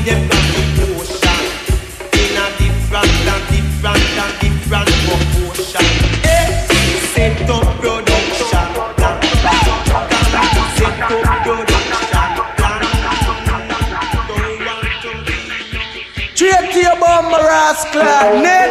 them got emotion in a different proportion. Set up production, set up production. Straight to your bomb, rascal, net.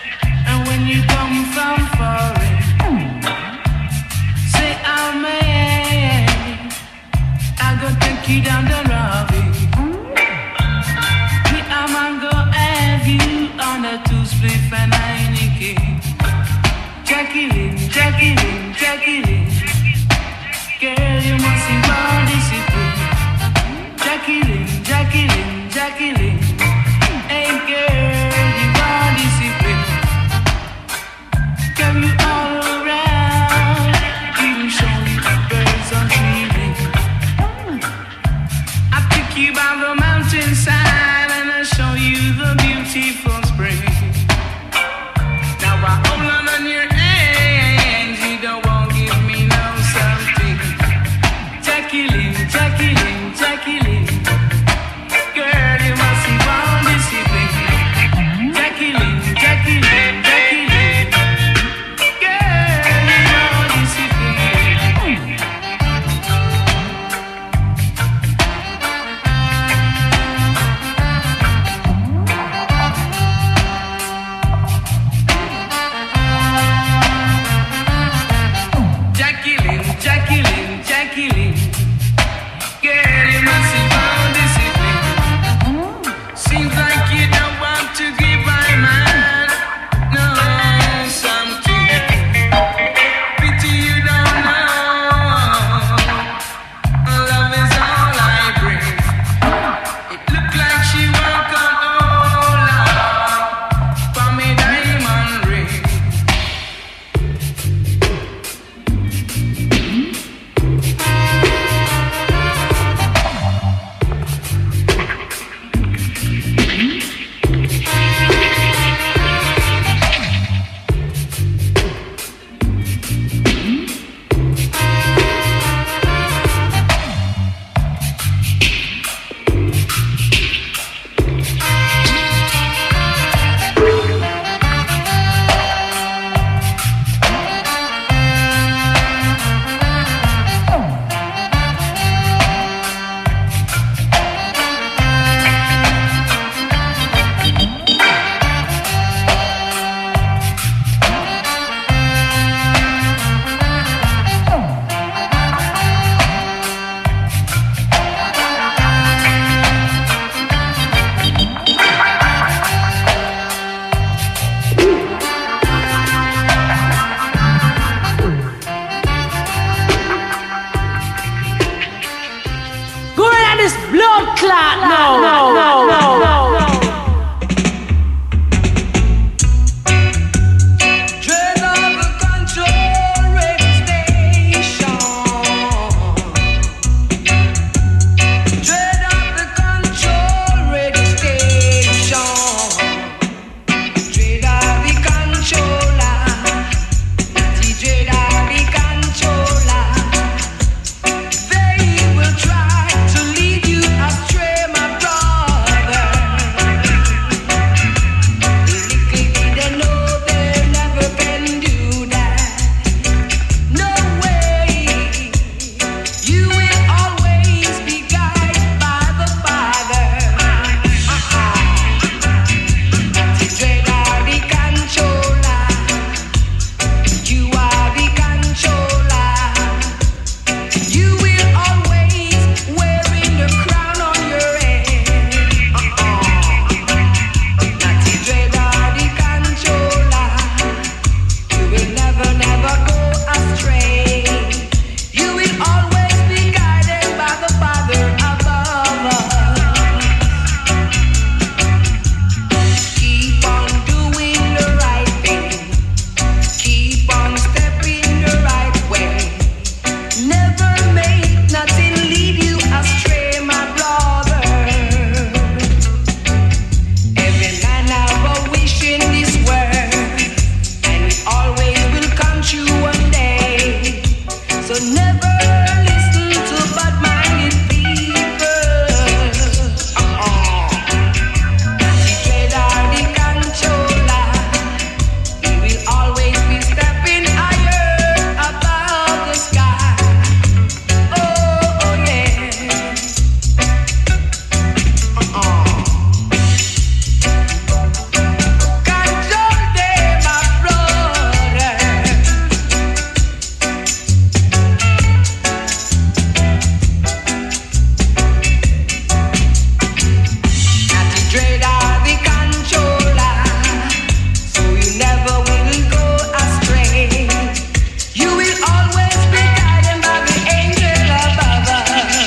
When you come from foreign, say I'm a clock, no. Dread of the control radio station. Dread of the control radio station. Dread of the controller. The dread of the controller. They will try to lead you astray, my brother. Little did they know they never can do that. No way. You will always be guided by the Father. The dread of the controller. You are the controller. You will always wearing the crown on your head. Not the dread of the controller. You will never, never go astray. You will always be guided by the Father above us. Keep on doing the right thing. Keep on stepping the right way. Never make nothing lead you astray, my brother. Every man have a wish in this world, and it always will come true one day. So never listen to bad-minded people. The dread of the controller. He will always be stepping higher above the sky. Oh yeah. Control them, my brother. Not the dread of the controller, so you never will go astray. You will always be guided by the angel above us.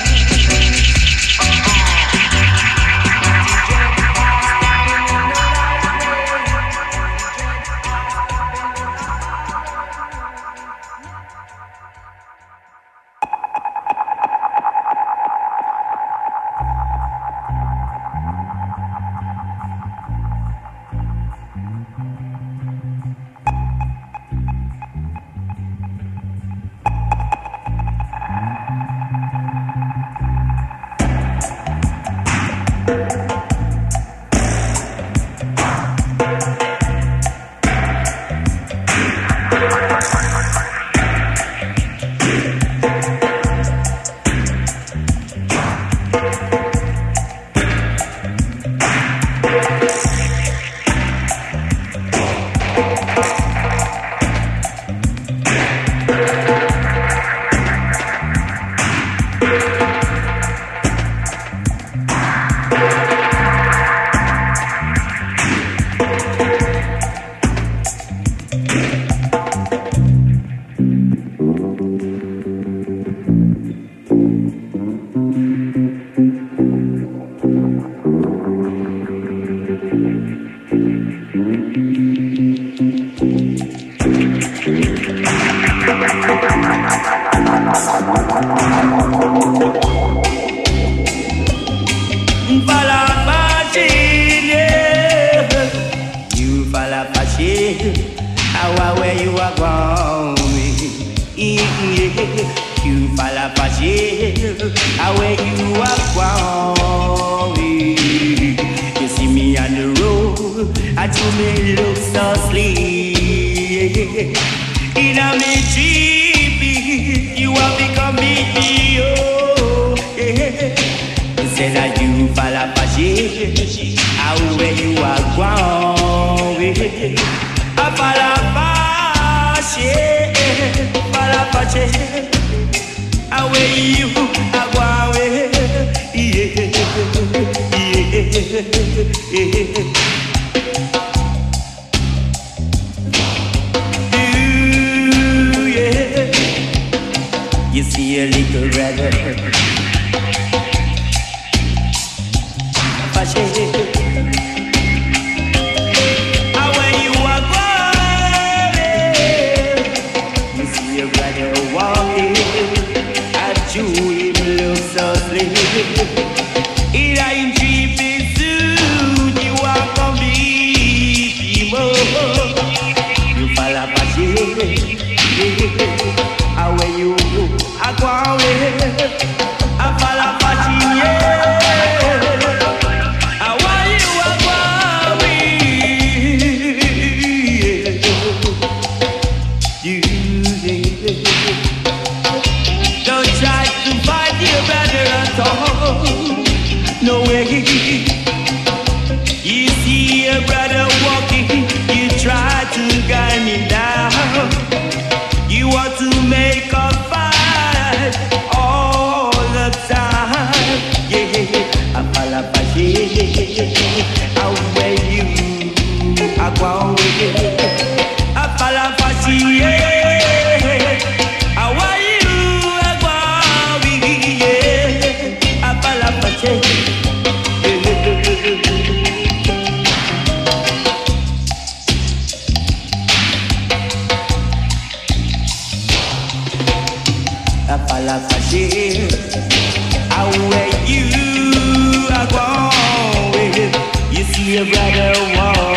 You fall off a shade. How where you are going? You fall off a shade. How where you are going? You see me on the road, and you may look so sleep. In a me GP, you have become me. You say that you fall off a shade. How where you are going? I fall off a shade, fall off a shade. How where you are going? Ooh, yeah. You see a little brother brother walking, I do him look so slim. In a three-piece suit, you walk on me, you fall apart, how are you? I go away, I fall apart, how are you? I go away, don't try to fight your brother at all. No way. You see your brother walking, you try to gun him down. You want to make a fight all the time. Yeah, I fall apart. How will you? I go away. I fall apart. Yeah. How are you? I go away. Yeah. I fall apart. How are you? I go away. You see your brother walk.